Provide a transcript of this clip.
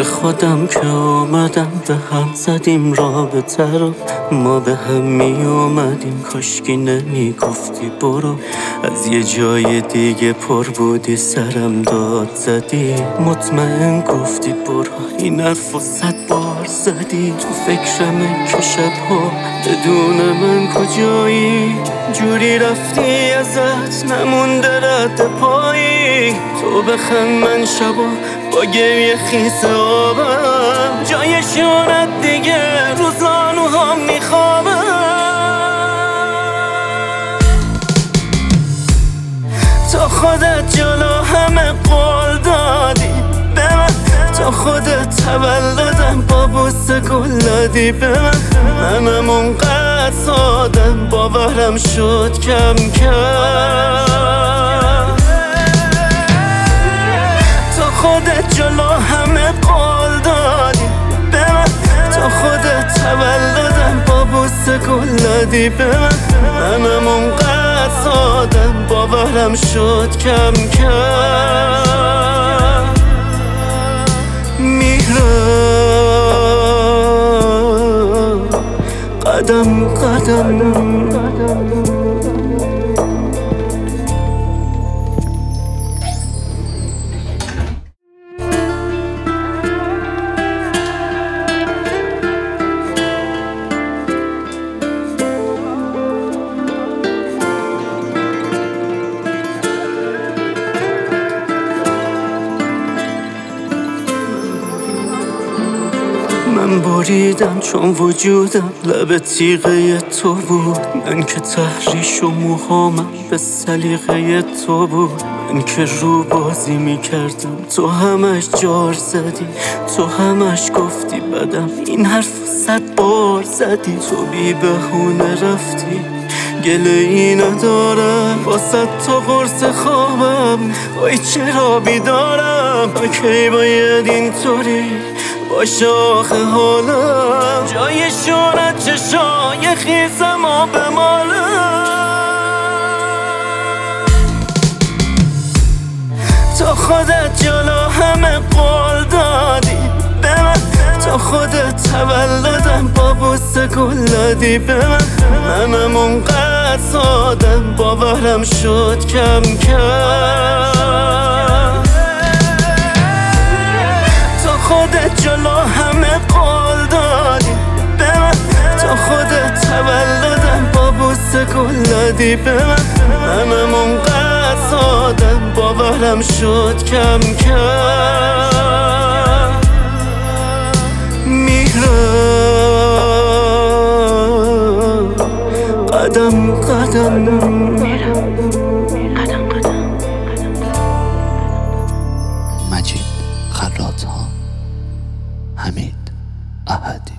به خودم که آمدم به هم زدیم رابطه رو، ما به هم می اومدیم. کاشکی نمی گفتی برو، از یه جای دیگه پر بودی سرم داد زدی. مطمئن گفتی برو، این حرفو 100 بار زدی. تو فکرمه که شبها بدون من کجایی، جوری رفتی ازت نمونده رد پایی. تو بخند من شبا با گریه خیس آبم، جای شونت دیگه رو زانوهام میخوابم. تو خودت جلو همه قول دادی به من، تو خودت تولدم با بوسه گل دادی به من. منم اونقدر سادم باورم شد کم کم. تو خودت جلو همه قول دادی به من، تو خودت تولدم با بوسه گل دادی به من. منم اونقدر سادم باورم شد کم کم. میرم قدم قدم. من بریدم چون وجودم لب تیغه تو بود. من که تحریش و موهامم به سلیقه تو بود. من که رو بازی میکردم تو همش جار زدی. تو همش گفتی بدم، این حرف 100 بار زدی. تو بی بهونه رفتی، گله ای ندارم واسه تو قرص خوابم. وای چرا بیدارم، کی باید اینطوری باشه آخه حالم. جای شونت چشای خیزم و بمالم. تو خودت جلو همه قول دادی به من، تو خودت تولدم با بوسه گل دادی به من. منم اونقدر سادم باورم شد کم کم. تو خودت جلو همه قول دادی به من، تو خودت تولدم با بوسه گل دادی به من. منم اونقدر سادم باورم شد کم کم. میرم قدم قدم. مجید خراط‌ها، حمید احدی.